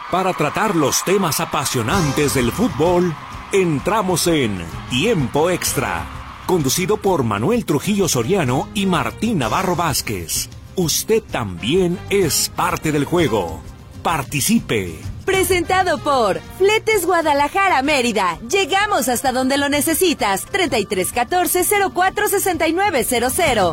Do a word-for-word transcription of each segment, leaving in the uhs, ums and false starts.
Para tratar los temas apasionantes del fútbol, entramos en Tiempo Extra, conducido por Manuel Trujillo Soriano y Martín Navarro Vázquez. Usted también es parte del juego. Participe. Presentado por Fletes Guadalajara Mérida. Llegamos hasta donde lo necesitas. treinta y tres catorce cero cuatro sesenta y nueve cero cero.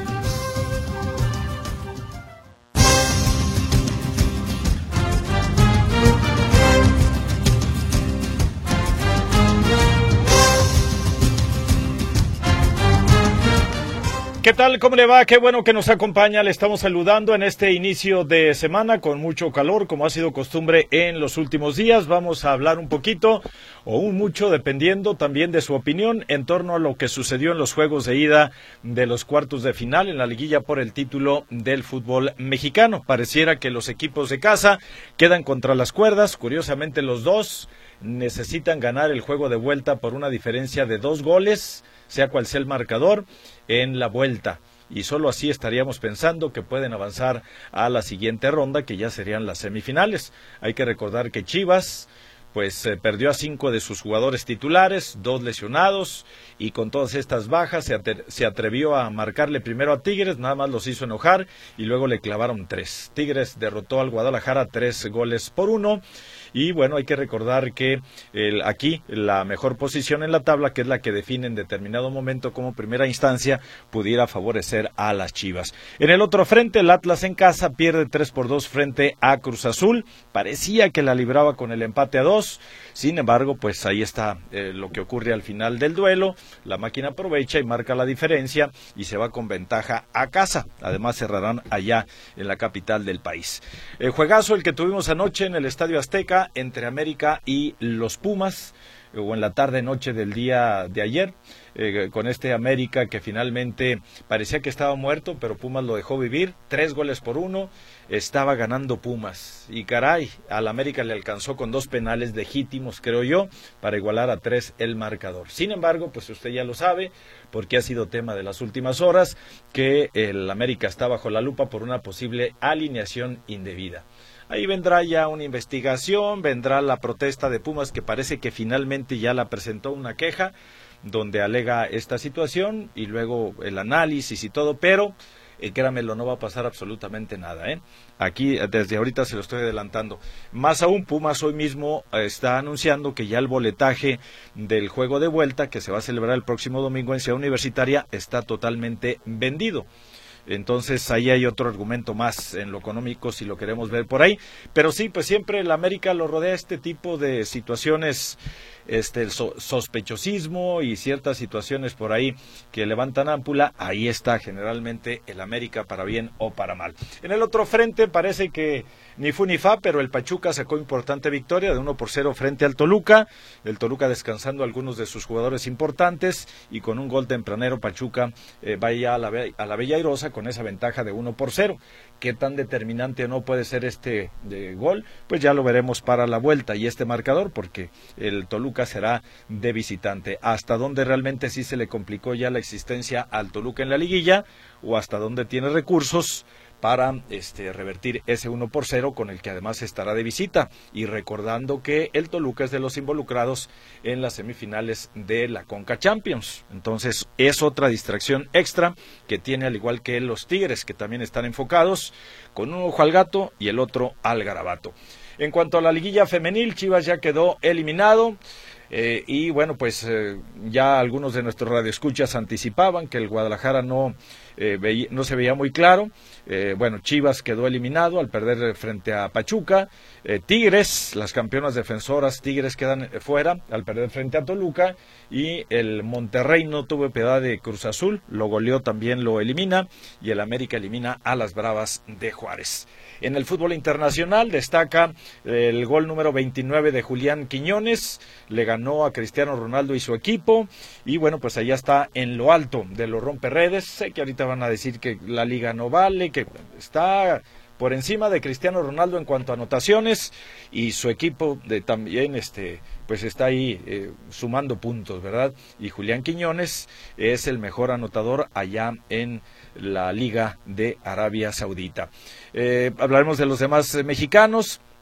¿Qué tal? ¿Cómo le va? Qué bueno que nos acompaña. Le estamos saludando en este inicio de semana con mucho calor, como ha sido costumbre en los últimos días. Vamos a hablar un poquito o un mucho, dependiendo también de su opinión, en torno a lo que sucedió en los juegos de ida de los cuartos de final en la liguilla por el título del fútbol mexicano. Pareciera que los equipos de casa quedan contra las cuerdas. Curiosamente, los dos necesitan ganar el juego de vuelta por una diferencia de dos goles, sea cual sea el marcador, en la vuelta. Y solo así estaríamos pensando que pueden avanzar a la siguiente ronda, que ya serían las semifinales. Hay que recordar que Chivas pues eh, perdió a cinco de sus jugadores titulares, dos lesionados, y con todas estas bajas se, atre- se atrevió a marcarle primero a Tigres, nada más los hizo enojar, y luego le clavaron tres. Tigres derrotó al Guadalajara tres goles por uno, y bueno, hay que recordar que el, aquí la mejor posición en la tabla, que es la que define en determinado momento como primera instancia, pudiera favorecer a las Chivas. En el otro frente, el Atlas en casa pierde tres por dos frente a Cruz Azul. Parecía que la libraba con el empate a dos. Sin embargo, pues ahí está eh, lo que ocurre al final del duelo. La máquina aprovecha y marca la diferencia y se va con ventaja a casa. Además cerrarán allá en la capital del país. El juegazo el que tuvimos anoche en el Estadio Azteca entre América y los Pumas, o en la tarde-noche del día de ayer, eh, con este América que finalmente parecía que estaba muerto, pero Pumas lo dejó vivir, tres goles por uno, estaba ganando Pumas, y caray, al América le alcanzó con dos penales legítimos, creo yo, para igualar a tres el marcador. Sin embargo, pues usted ya lo sabe, porque ha sido tema de las últimas horas, que el América está bajo la lupa por una posible alineación indebida. Ahí vendrá ya una investigación, vendrá la protesta de Pumas, que parece que finalmente ya la presentó una queja donde alega esta situación, y luego el análisis y todo, pero eh, créamelo, no va a pasar absolutamente nada, ¿eh? Aquí desde ahorita se lo estoy adelantando. Más aún, Pumas hoy mismo está anunciando que ya el boletaje del juego de vuelta, que se va a celebrar el próximo domingo en Ciudad Universitaria, está totalmente vendido. Entonces ahí hay otro argumento más en lo económico, si lo queremos ver por ahí, pero sí, pues siempre el América lo rodea este tipo de situaciones, este el so- sospechosismo y ciertas situaciones por ahí que levantan ámpula. Ahí está generalmente el América, para bien o para mal. En el otro frente parece que ni fu ni fa, pero el Pachuca sacó importante victoria de uno por cero frente al Toluca, el Toluca descansando algunos de sus jugadores importantes, y con un gol tempranero Pachuca eh, vaya a la, a la Bella Airosa con esa ventaja de uno por cero. ¿Qué tan determinante o no puede ser este de gol? Pues ya lo veremos para la vuelta y este marcador, porque el Toluca será de visitante. Hasta dónde realmente sí se le complicó ya la existencia al Toluca en la liguilla, o hasta dónde tiene recursos para este, revertir ese uno por cero, con el que además estará de visita, y recordando que el Toluca es de los involucrados en las semifinales de la Conca Champions. Entonces es otra distracción extra que tiene, al igual que los Tigres, que también están enfocados con un ojo al gato y el otro al garabato. En cuanto a la liguilla femenil, Chivas ya quedó eliminado. Eh, y bueno, pues eh, ya algunos de nuestros radioescuchas anticipaban que el Guadalajara no, eh, veía, no se veía muy claro. Eh, bueno, Chivas quedó eliminado al perder frente a Pachuca. Eh, Tigres, las campeonas defensoras Tigres, quedan fuera al perder frente a Toluca, y el Monterrey no tuvo piedad de Cruz Azul, lo goleó, también lo elimina, y el América elimina a las Bravas de Juárez. En el fútbol internacional destaca el gol número veintinueve de Julián Quiñones, le ganó a Cristiano Ronaldo y su equipo, y bueno, pues allá está en lo alto de los romperredes. Sé que ahorita van a decir que la liga no vale, que está por encima de Cristiano Ronaldo en cuanto a anotaciones, y su equipo de, también este pues está ahí eh, sumando puntos, ¿verdad? Y Julián Quiñones es el mejor anotador allá en la Liga de Arabia Saudita. Eh, hablaremos de los demás eh, mexicanos.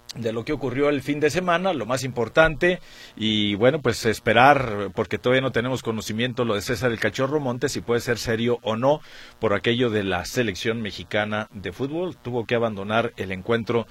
de lo que ocurrió el fin de semana, lo más importante, y bueno, pues esperar, porque todavía no tenemos conocimiento lo de César el Cachorro Montes, si puede ser serio o no, por aquello de la selección mexicana de fútbol. Tuvo que abandonar el encuentro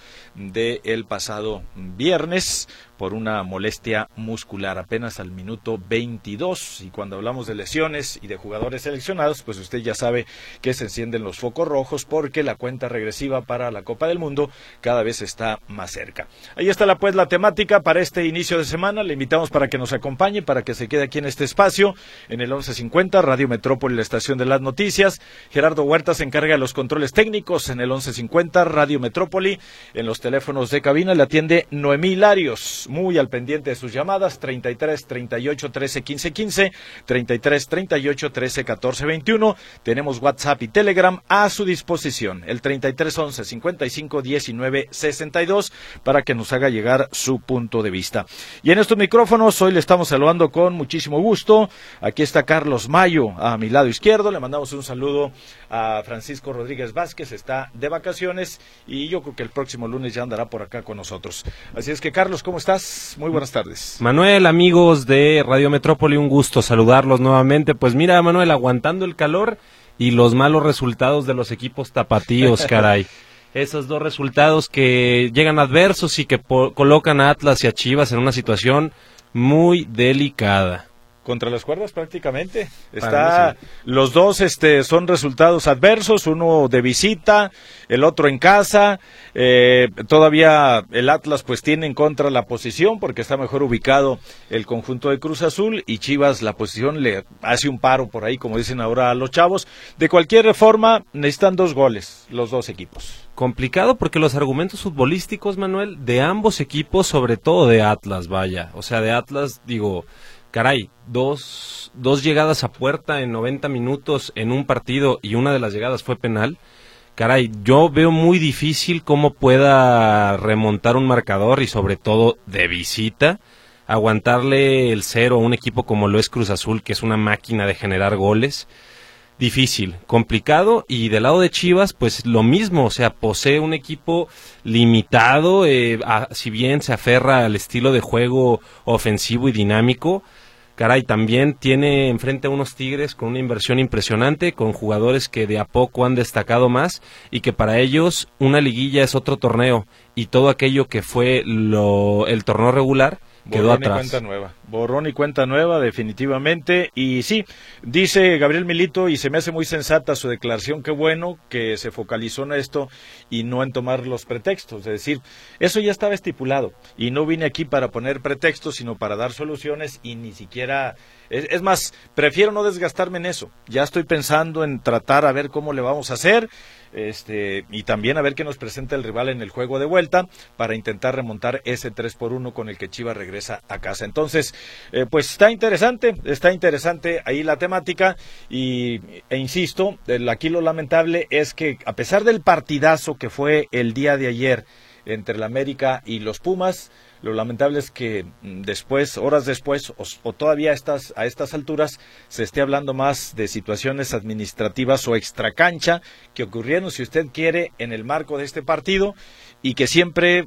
del pasado viernes por una molestia muscular, apenas al minuto veintidós, y cuando hablamos de lesiones y de jugadores seleccionados, pues usted ya sabe que se encienden los focos rojos, porque la cuenta regresiva para la Copa del Mundo cada vez está más cerca. Ahí está la pues la temática para este inicio de semana. Le invitamos para que nos acompañe, para que se quede aquí en este espacio, en el once cincuenta, Radio Metrópoli, la estación de las noticias. Gerardo Huerta se encarga de los controles técnicos en el once cincuenta, Radio Metrópoli. En los teléfonos de cabina le atiende Noemí Larios, muy al pendiente de sus llamadas, treinta y tres, treinta y ocho, trece, quince, quince, treinta y tres, treinta y ocho, trece, catorce, veintiuno. Tenemos WhatsApp y Telegram a su disposición, el treinta y tres, once, cincuenta y cinco, diecinueve, sesenta y dos, para que nos haga llegar su punto de vista. Y en estos micrófonos hoy le estamos saludando con muchísimo gusto. Aquí está Carlos Mayo a mi lado izquierdo. Le mandamos un saludo a Francisco Rodríguez Vázquez, está de vacaciones y yo creo que el próximo lunes ya andará por acá con nosotros. Así es que, Carlos, ¿cómo estás? Muy buenas tardes. Manuel, amigos de Radio Metrópoli, un gusto saludarlos nuevamente. Pues mira, Manuel, aguantando el calor y los malos resultados de los equipos tapatíos, caray. Esos dos resultados que llegan adversos y que po- colocan a Atlas y a Chivas en una situación muy delicada. Contra las cuerdas prácticamente. Está, sí. Los dos este, son resultados adversos, uno de visita, el otro en casa. Eh, todavía el Atlas pues tiene en contra la posición porque está mejor ubicado el conjunto de Cruz Azul, y Chivas la posición le hace un paro por ahí, como dicen ahora los chavos. De cualquier forma, necesitan dos goles los dos equipos. Complicado porque los argumentos futbolísticos, Manuel, de ambos equipos, sobre todo de Atlas, vaya. O sea, de Atlas, digo... Caray, dos, dos llegadas a puerta en noventa minutos en un partido y una de las llegadas fue penal. Caray, yo veo muy difícil cómo pueda remontar un marcador y sobre todo de visita, aguantarle el cero a un equipo como lo es Cruz Azul, que es una máquina de generar goles. Difícil, complicado, y del lado de Chivas, pues lo mismo, o sea, posee un equipo limitado, eh, a, si bien se aferra al estilo de juego ofensivo y dinámico, caray, también tiene enfrente a unos Tigres con una inversión impresionante, con jugadores que de a poco han destacado más, y que para ellos una liguilla es otro torneo, y todo aquello que fue lo, el torneo regular, quedó Borrón atrás. Y cuenta nueva. Borrón y cuenta nueva, definitivamente. Y sí, dice Gabriel Milito, y se me hace muy sensata su declaración, qué bueno que se focalizó en esto y no en tomar los pretextos. Es decir, eso ya estaba estipulado y no vine aquí para poner pretextos, sino para dar soluciones, y ni siquiera... Es, es más, prefiero no desgastarme en eso. Ya estoy pensando en tratar a ver cómo le vamos a hacer, este y también a ver qué nos presenta el rival en el juego de vuelta para intentar remontar ese tres por uno con el que Chivas regresa a casa. Entonces, eh, pues está interesante, está interesante ahí la temática, y e insisto, el, aquí lo lamentable es que a pesar del partidazo que fue el día de ayer entre el América y los Pumas, lo lamentable es que después, horas después, o, o todavía a estas, a estas alturas, se esté hablando más de situaciones administrativas o extracancha que ocurrieron, si usted quiere, en el marco de este partido, y que siempre,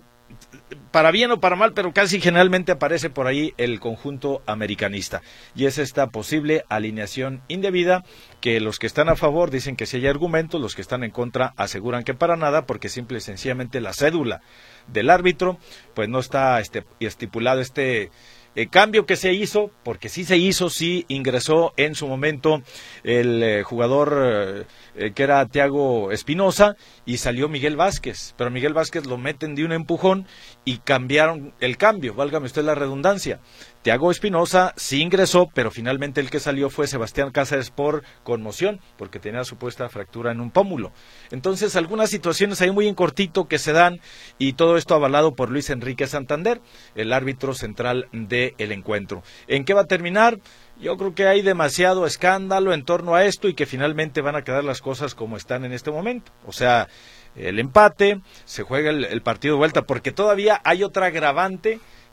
para bien o para mal, pero casi generalmente aparece por ahí el conjunto americanista, y es esta posible alineación indebida, que los que están a favor dicen que sí hay argumentos, los que están en contra aseguran que para nada, porque simple y sencillamente la cédula del árbitro pues no está este, estipulado este eh, cambio que se hizo, porque sí se hizo, sí ingresó en su momento el eh, jugador eh, que era Thiago Espinosa, y salió Miguel Vázquez, pero Miguel Vázquez lo meten de un empujón y cambiaron el cambio, válgame usted la redundancia. Thiago Espinosa sí ingresó, pero finalmente el que salió fue Sebastián Cáceres por conmoción, porque tenía supuesta fractura en un pómulo. Entonces, algunas situaciones ahí muy en cortito que se dan, y todo esto avalado por Luis Enrique Santander, el árbitro central del encuentro. ¿En qué va a terminar? Yo creo que hay demasiado escándalo en torno a esto, y que finalmente van a quedar las cosas como están en este momento. O sea, el empate, se juega el, el partido de vuelta, porque todavía hay otra agravante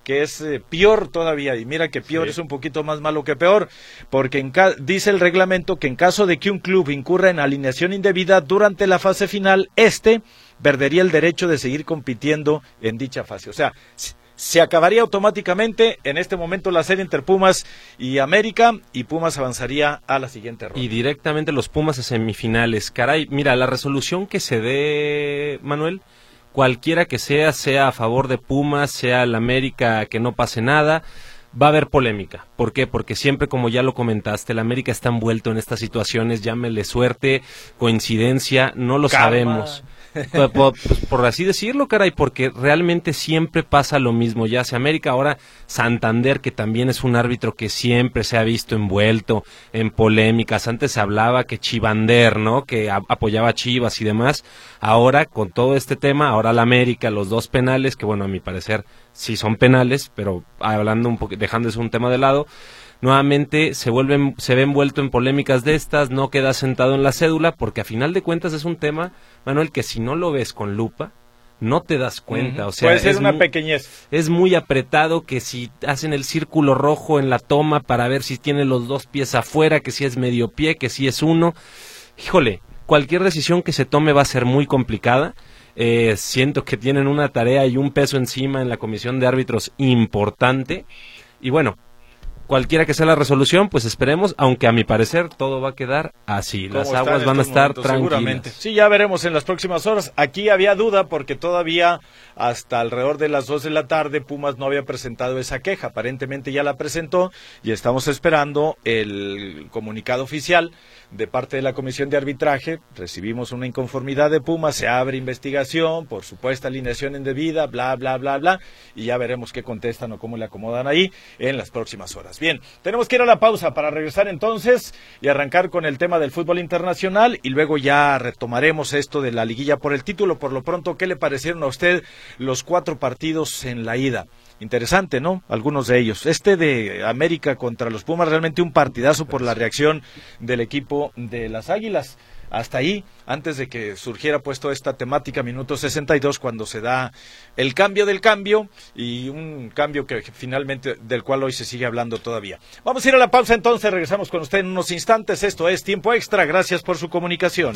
que es eh, peor todavía, y mira que peor sí. es un poquito más malo que peor, porque en ca- dice el reglamento que en caso de que un club incurra en alineación indebida durante la fase final, este perdería el derecho de seguir compitiendo en dicha fase. O sea, se acabaría automáticamente en este momento la serie entre Pumas y América, y Pumas avanzaría a la siguiente ronda. Y directamente los Pumas a semifinales. Caray, mira, la resolución que se dé, Manuel, cualquiera que sea, sea a favor de Pumas, sea el América, que no pase nada, va a haber polémica. ¿Por qué? Porque siempre, como ya lo comentaste, el América está envuelto en estas situaciones, llámele suerte, coincidencia, no lo Calma. sabemos. Por, por, por así decirlo, caray, porque realmente siempre pasa lo mismo, ya sea América, ahora Santander, que también es un árbitro que siempre se ha visto envuelto en polémicas. Antes se hablaba que Chivander, ¿no?, que a, apoyaba a Chivas y demás. Ahora, con todo este tema, ahora la América, los dos penales, que bueno, a mi parecer sí son penales, pero hablando un poco, dejando ese un tema de lado, nuevamente se vuelve, se ve envuelto en polémicas de estas, no queda sentado en la cédula, porque a final de cuentas es un tema, Manuel, que si no lo ves con lupa, no te das cuenta. Uh-huh. O sea, puede ser es una muy, pequeñez. Es muy apretado, que si hacen el círculo rojo en la toma para ver si tiene los dos pies afuera, que si es medio pie, que si es uno. Híjole, cualquier decisión que se tome va a ser muy complicada. Eh, siento que tienen una tarea y un peso encima en la comisión de árbitros importante. Y bueno, cualquiera que sea la resolución, pues esperemos, aunque a mi parecer todo va a quedar así. Las aguas van a estar momentos, tranquilas. Seguramente. Sí, ya veremos en las próximas horas. Aquí había duda porque todavía hasta alrededor de las dos de la tarde Pumas no había presentado esa queja. Aparentemente ya la presentó y estamos esperando el comunicado oficial de parte de la comisión de arbitraje. Recibimos una inconformidad de Pumas, se abre investigación por supuesta alineación indebida, bla, bla, bla, bla, y ya veremos qué contestan o cómo le acomodan ahí en las próximas horas. Bien, tenemos que ir a la pausa para regresar entonces y arrancar con el tema del fútbol internacional, y luego ya retomaremos esto de la liguilla por el título. Por lo pronto, ¿qué le parecieron a usted los cuatro partidos en la ida? Interesante, ¿no? Algunos de ellos. Este de América contra los Pumas, realmente un partidazo por la reacción del equipo de las Águilas. Hasta ahí, antes de que surgiera pues toda esta temática, minuto sesenta y dos, cuando se da el cambio del cambio, y un cambio que finalmente, del cual hoy se sigue hablando todavía. Vamos a ir a la pausa entonces, regresamos con usted en unos instantes. Esto es Tiempo Extra, gracias por su comunicación.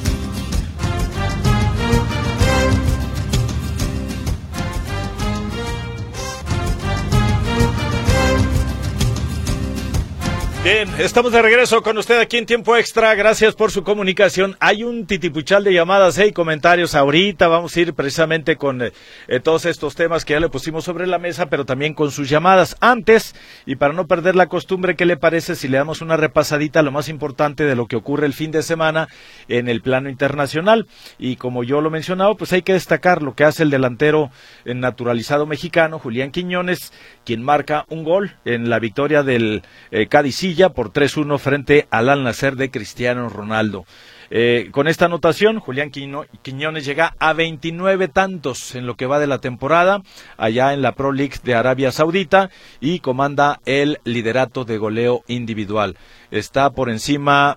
Bien, estamos de regreso con usted aquí en Tiempo Extra, gracias por su comunicación. Hay un titipuchal de llamadas eh, y comentarios ahorita, vamos a ir precisamente con eh, todos estos temas que ya le pusimos sobre la mesa, pero también con sus llamadas. Antes, y para no perder la costumbre, ¿qué le parece si le damos una repasadita a lo más importante de lo que ocurre el fin de semana en el plano internacional? Y como yo lo he mencionado, pues hay que destacar lo que hace el delantero naturalizado mexicano, Julián Quiñones, quien marca un gol en la victoria del eh, Cadicilla por tres uno frente al Al Nassr de Cristiano Ronaldo. Eh, con esta anotación, Julián Quiño, Quiñones llega a veintinueve tantos en lo que va de la temporada, allá en la Pro League de Arabia Saudita, y comanda el liderato de goleo individual. Está por encima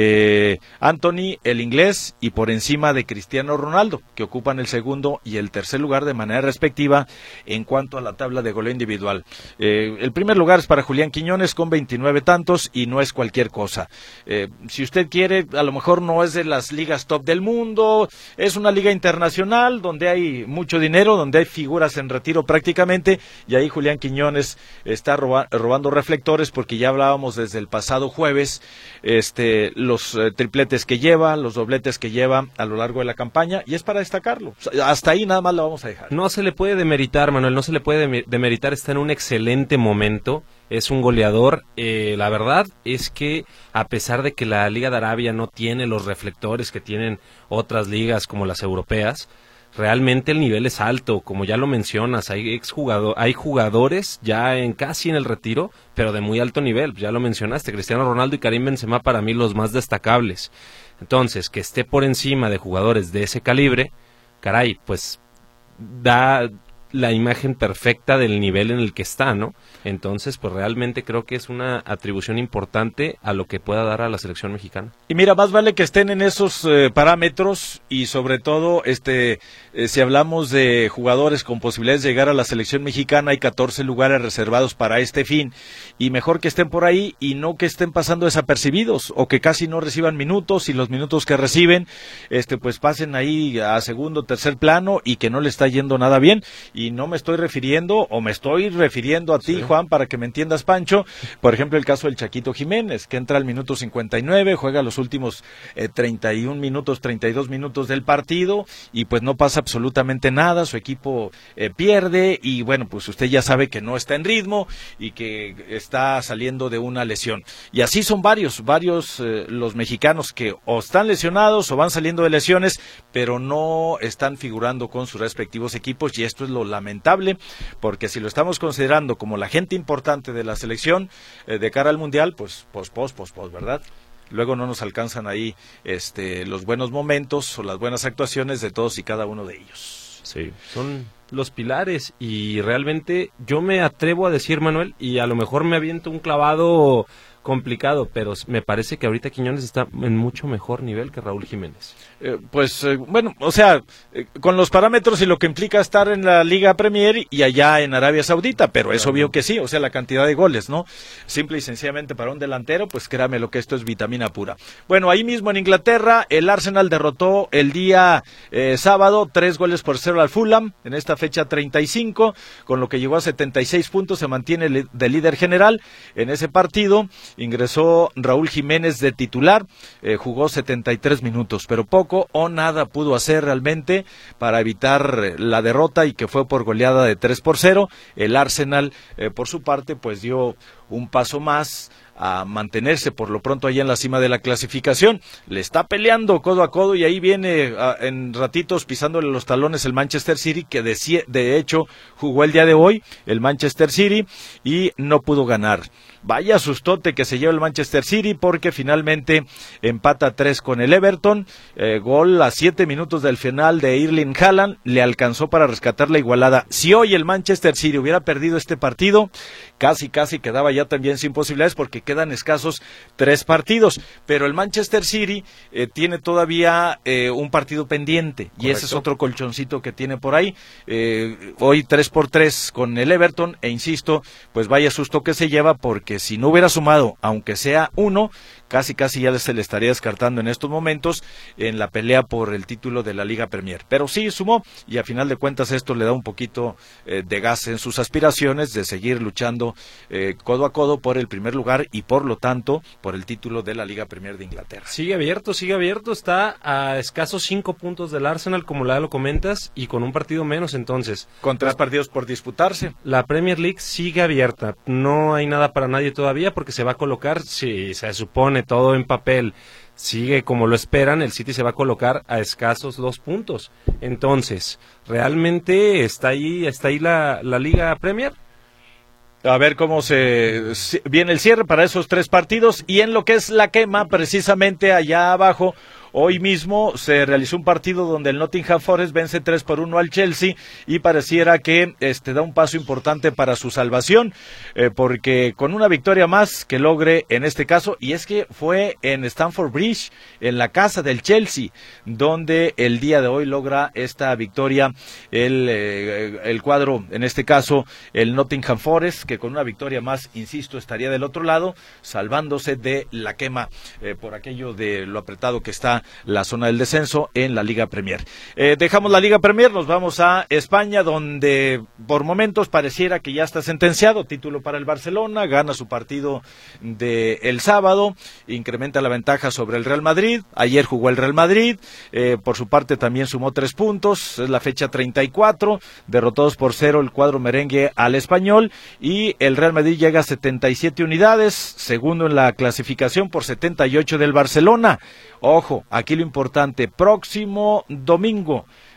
de Anthony, el inglés, y por encima de Cristiano Ronaldo, que ocupan el segundo y el tercer lugar de manera respectiva en cuanto a la tabla de goleo individual. Eh, el primer lugar es para Julián Quiñones con veintinueve tantos, y no es cualquier cosa. Eh, si usted quiere, a lo mejor no es de las ligas top del mundo, es una liga internacional donde hay mucho dinero, donde hay figuras en retiro prácticamente, y ahí Julián Quiñones está roba, robando reflectores, porque ya hablábamos desde el pasado jueves, este, los eh, tripletes que lleva, los dobletes que lleva a lo largo de la campaña, y es para destacarlo. Hasta ahí nada más lo vamos a dejar. No se le puede demeritar, Manuel, no se le puede demeritar, está en un excelente momento. Es un goleador, eh, la verdad es que a pesar de que la Liga de Arabia no tiene los reflectores que tienen otras ligas como las europeas, realmente el nivel es alto, como ya lo mencionas, hay exjugador, hay jugadores ya en casi en el retiro, pero de muy alto nivel, ya lo mencionaste, Cristiano Ronaldo y Karim Benzema para mí los más destacables. Entonces, que esté por encima de jugadores de ese calibre, caray, pues da... la imagen perfecta del nivel en el que está, ¿no? Entonces, pues realmente creo que es una atribución importante a lo que pueda dar a la selección mexicana. Y mira, más vale que estén en esos eh, parámetros y sobre todo, este, eh, si hablamos de jugadores con posibilidades de llegar a la selección mexicana, hay catorce lugares reservados para este fin y mejor que estén por ahí y no que estén pasando desapercibidos o que casi no reciban minutos y los minutos que reciben, este, pues pasen ahí a segundo, tercer plano y que no le está yendo nada bien. Y no me estoy refiriendo o me estoy refiriendo a ti, sí, Juan, para que me entiendas, Pancho. Por ejemplo, el caso del Chaquito Jiménez, que entra al minuto cincuenta y nueve, juega los últimos eh, treinta y un minutos, treinta y dos minutos del partido y pues no pasa absolutamente nada, su equipo eh, pierde y bueno, pues usted ya sabe que no está en ritmo y que está saliendo de una lesión. Y así son varios, varios eh, los mexicanos que o están lesionados o van saliendo de lesiones, pero no están figurando con sus respectivos equipos y esto es lo lamentable, porque si lo estamos considerando como la gente importante de la selección eh, de cara al Mundial, pues pos, pos, pos, pos, ¿verdad? Luego no nos alcanzan ahí este, los buenos momentos o las buenas actuaciones de todos y cada uno de ellos. Sí, son los pilares y realmente yo me atrevo a decir, Manuel, y a lo mejor me aviento un clavado complicado, pero me parece que ahorita Quiñones está en mucho mejor nivel que Raúl Jiménez. Eh, pues eh, bueno, o sea, eh, con los parámetros y lo que implica estar en la Liga Premier y allá en Arabia Saudita, pero claro, es obvio que sí, o sea, la cantidad de goles, ¿no? Simple y sencillamente para un delantero, pues créame lo que esto es vitamina pura. Bueno, ahí mismo en Inglaterra, el Arsenal derrotó el día eh, sábado, tres goles por cero al Fulham, en esta fecha treinta y cinco, con lo que llegó a setenta y seis puntos, se mantiene de líder general. En ese partido ingresó Raúl Jiménez de titular, eh, jugó setenta y tres minutos, pero poco o nada pudo hacer realmente para evitar la derrota y que fue por goleada de tres por cero. El Arsenal, eh, por su parte, pues dio un paso más a mantenerse por lo pronto ahí en la cima de la clasificación. Le está peleando codo a codo y ahí viene a, en ratitos pisándole los talones el Manchester City, que de, de hecho jugó el día de hoy el Manchester City y no pudo ganar. Vaya sustote que se lleva el Manchester City porque finalmente empata tres con el Everton, eh, gol a siete minutos del final de Erling Haaland, le alcanzó para rescatar la igualada. Si hoy el Manchester City hubiera perdido este partido, casi casi quedaba ya también sin posibilidades porque quedan escasos tres partidos, pero el Manchester City eh, tiene todavía eh, un partido pendiente. Correcto. Y ese es otro colchoncito que tiene por ahí, eh, hoy tres por tres con el Everton e insisto, pues vaya susto que se lleva porque que si no hubiera sumado, aunque sea uno, casi casi ya se le estaría descartando en estos momentos en la pelea por el título de la Liga Premier. Pero sí sumó y a final de cuentas esto le da un poquito eh, de gas en sus aspiraciones de seguir luchando eh, codo a codo por el primer lugar y por lo tanto por el título de la Liga Premier de Inglaterra. Sigue abierto, sigue abierto, está a escasos cinco puntos del Arsenal, como ya lo comentas, y con un partido menos entonces. Con tres partidos por disputarse. La Premier League sigue abierta, no hay nada para nadie todavía porque se va a colocar, si se supone todo en papel sigue como lo esperan, el City se va a colocar a escasos dos puntos. Entonces, ¿realmente está ahí, está ahí la, la Liga Premier? A ver cómo se viene el cierre para esos tres partidos y en lo que es la quema, precisamente allá abajo. Hoy mismo se realizó un partido donde el Nottingham Forest vence tres por uno al Chelsea y pareciera que este da un paso importante para su salvación, eh, porque con una victoria más que logre en este caso, y es que fue en Stamford Bridge, en la casa del Chelsea, donde el día de hoy logra esta victoria el, eh, el cuadro, en este caso el Nottingham Forest, que con una victoria más, insisto, estaría del otro lado, salvándose de la quema eh, por aquello de lo apretado que está la zona del descenso en la Liga Premier. Eh, dejamos la Liga Premier, nos vamos a España, donde por momentos pareciera que ya está sentenciado, título para el Barcelona, gana su partido de el sábado, incrementa la ventaja sobre el Real Madrid, ayer jugó el Real Madrid, eh, por su parte también sumó tres puntos, es la fecha treinta y cuatro, derrotados por cero el cuadro merengue al Español, y el Real Madrid llega a setenta y siete unidades, segundo en la clasificación por setenta y ocho del Barcelona. Ojo, aquí lo importante, próximo domingo,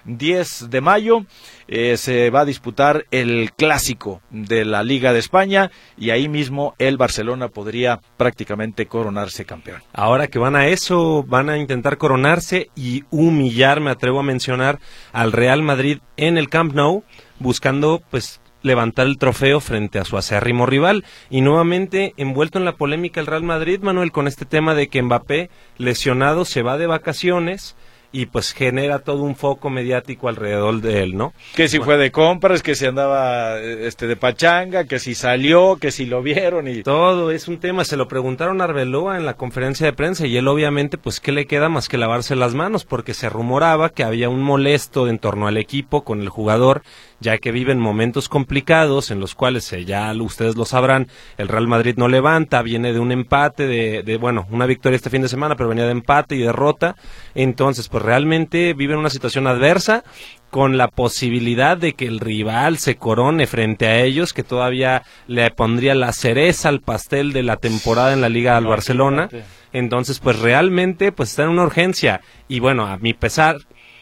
diez de mayo eh, se va a disputar el clásico de la Liga de España y ahí mismo el Barcelona podría prácticamente coronarse campeón. Ahora que van a eso, van a intentar coronarse y humillar, me atrevo a mencionar, al Real Madrid en el Camp Nou, buscando pues levantar el trofeo frente a su acérrimo rival, y nuevamente envuelto en la polémica el Real Madrid, Manuel, con este tema de que Mbappé, lesionado, se va de vacaciones y pues genera todo un foco mediático alrededor de él, ¿no? Que si bueno. fue de compras, que si andaba este de pachanga, que si salió, que si lo vieron y... Todo es un tema, se lo preguntaron a Arbeloa en la conferencia de prensa y él obviamente, pues, ¿qué le queda más que lavarse las manos? Porque se rumoraba que había un molesto en torno al equipo con el jugador, ya que viven momentos complicados en los cuales, eh, ya ustedes lo sabrán, el Real Madrid no levanta, viene de un empate, de, de, bueno, una victoria este fin de semana, pero venía de empate y derrota, entonces, pues realmente viven una situación adversa, con la posibilidad de que el rival se corone frente a ellos, que todavía le pondría la cereza al pastel de la temporada en la Liga al Barcelona, entonces, pues realmente, pues está en una urgencia, y bueno, a mi pesar,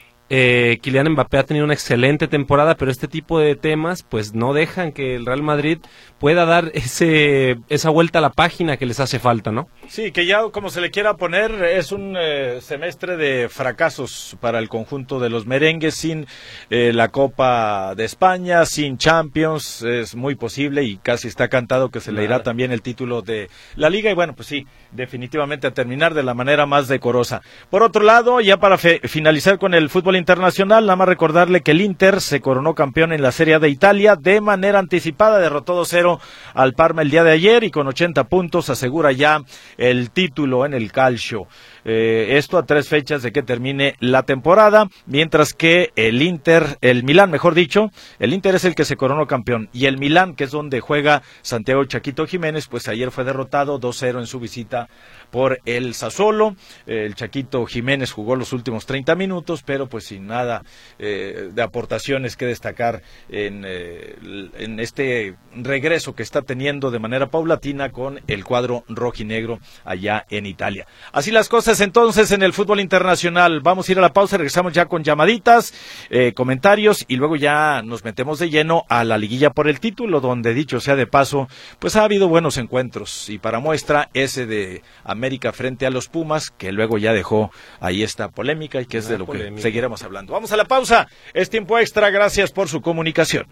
Eh, Kylian Mbappé ha tenido una excelente temporada, pero este tipo de temas pues no dejan que el Real Madrid pueda dar ese esa vuelta a la página que les hace falta, ¿no? Sí, que ya como se le quiera poner, es un eh, semestre de fracasos para el conjunto de los merengues, sin eh, la Copa de España, sin Champions, es muy posible y casi está cantado que se le irá también el título de la Liga, y bueno, pues sí, definitivamente a terminar de la manera más decorosa. Por otro lado, ya para fe- finalizar con el fútbol internacional, nada más recordarle que el Inter se coronó campeón en la Serie A de Italia de manera anticipada, derrotó dos cero al Parma el día de ayer y con ochenta puntos asegura ya el título en el calcio. Eh, esto a tres fechas de que termine la temporada, mientras que el Inter, el Milán mejor dicho, el Inter es el que se coronó campeón y el Milán, que es donde juega Santiago Chaquito Jiménez, pues ayer fue derrotado dos cero en su visita por el Sassuolo. El Chaquito Jiménez jugó los últimos treinta minutos, pero pues sin nada eh, de aportaciones que destacar en, eh, en este regreso que está teniendo de manera paulatina con el cuadro rojinegro allá en Italia. Así las cosas entonces en el fútbol internacional. Vamos a ir a la pausa, regresamos ya con llamaditas, eh, comentarios y luego ya nos metemos de lleno a la liguilla por el título, donde dicho sea de paso, pues ha habido buenos encuentros y para muestra ese de América frente a los Pumas, que luego ya dejó ahí esta polémica y que es de lo que seguiremos hablando. Vamos a la pausa, es tiempo extra, gracias por su comunicación.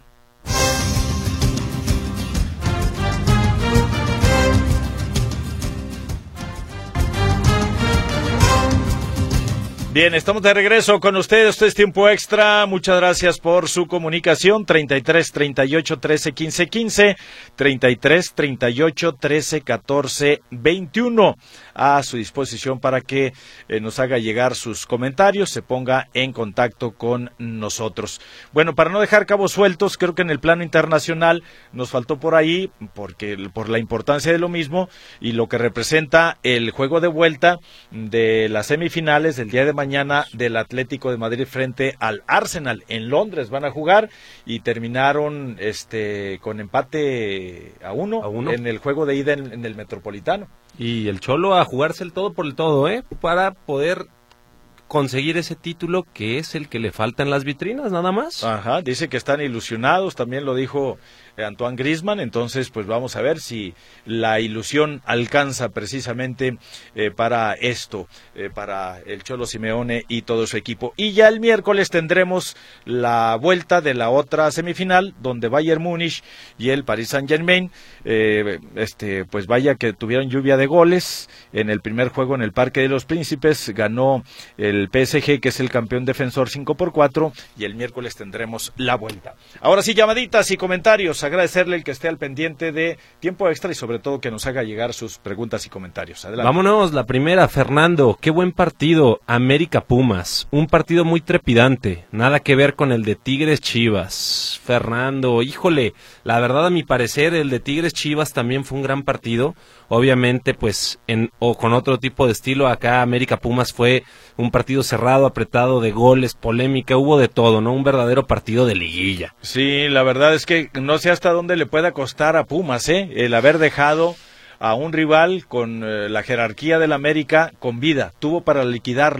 Bien, estamos de regreso con ustedes, esto es Tiempo Extra, muchas gracias por su comunicación, treinta y tres, treinta y ocho, trece, quince, quince, treinta y tres, treinta y ocho, trece, catorce, veintiuno, a su disposición para que eh, nos haga llegar sus comentarios, se ponga en contacto con nosotros. Bueno, para no dejar cabos sueltos, creo que en el plano internacional nos faltó por ahí, porque por la importancia de lo mismo y lo que representa el juego de vuelta de las semifinales del día de mañana del Atlético de Madrid frente al Arsenal en Londres. Van a jugar y terminaron este con empate a uno, a uno. en el juego de ida en, en el Metropolitano. Y el Cholo a jugarse el todo por el todo, ¿eh? Para poder conseguir ese título que es el que le falta en las vitrinas, nada más. Ajá, dice que están ilusionados, también lo dijo Antoine Griezmann, entonces pues vamos a ver si la ilusión alcanza precisamente eh, para esto, eh, para el Cholo Simeone y todo su equipo. Y ya el miércoles tendremos la vuelta de la otra semifinal, donde Bayern Múnich y el Paris Saint-Germain, eh, este, pues vaya que tuvieron lluvia de goles en el primer juego en el Parque de los Príncipes, ganó el P S G, que es el campeón defensor, cinco por cuatro, y el miércoles tendremos la vuelta. Ahora sí, llamaditas y comentarios, agradecerle el que esté al pendiente de Tiempo Extra y sobre todo que nos haga llegar sus preguntas y comentarios. Adelante. Vámonos, la primera, Fernando, qué buen partido, América Pumas, un partido muy trepidante, nada que ver con el de Tigres Chivas. Fernando, híjole, la verdad a mi parecer el de Tigres Chivas también fue un gran partido, obviamente pues en o con otro tipo de estilo. Acá América Pumas fue un partido cerrado, apretado, de goles, polémica, hubo de todo, ¿no? Un verdadero partido de liguilla. Sí, la verdad es que no sé hasta dónde le pueda costar a Pumas, ¿eh? El haber dejado a un rival con eh, la jerarquía del América con vida, tuvo para liquidarlo